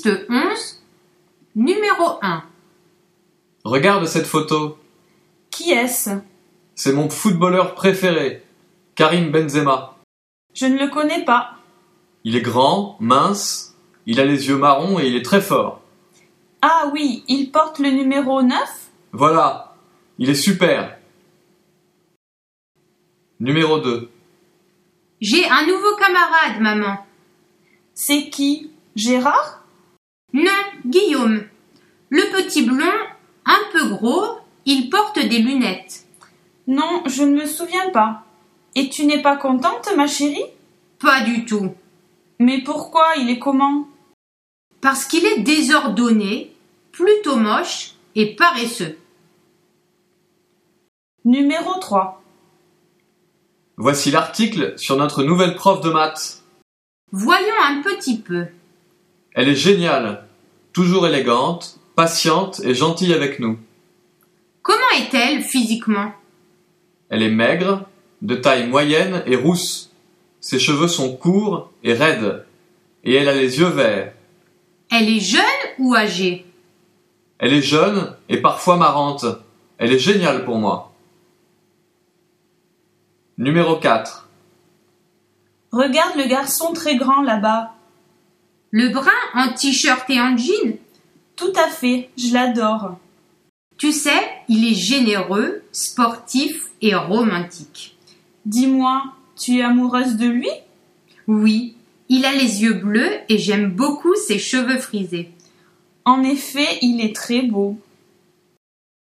Liste 11, numéro 1. Regarde cette photo. Qui est-ce? C'est mon footballeur préféré, Karim Benzema. Je ne le connais pas. Il est grand, mince, il a les yeux marrons et il est très fort. Ah oui, il porte le numéro 9? Voilà, il est super. Numéro 2. J'ai un nouveau camarade, maman. C'est qui? Gérard? Non, Guillaume. Le petit blond, un peu gros, il porte des lunettes. Non, je ne me souviens pas. Et tu n'es pas contente, ma chérie? Pas du tout. Mais pourquoi? Il est comment? Parce qu'il est désordonné, plutôt moche et paresseux. Numéro 3. Voici l'article sur notre nouvelle prof de maths. Voyons un petit peu. Elle est géniale, toujours élégante, patiente et gentille avec nous. Comment est-elle physiquement? Elle est maigre, de taille moyenne et rousse. Ses cheveux sont courts et raides, et elle a les yeux verts. Elle est jeune ou âgée? Elle est jeune et parfois marrante. Elle est géniale pour moi. Numéro 4. Regarde le garçon très grand là-bas. Le brun en t-shirt et en jean? Tout à fait, je l'adore. Tu sais, il est généreux, sportif et romantique. Dis-moi, tu es amoureuse de lui? Oui, il a les yeux bleus et j'aime beaucoup ses cheveux frisés. En effet, il est très beau.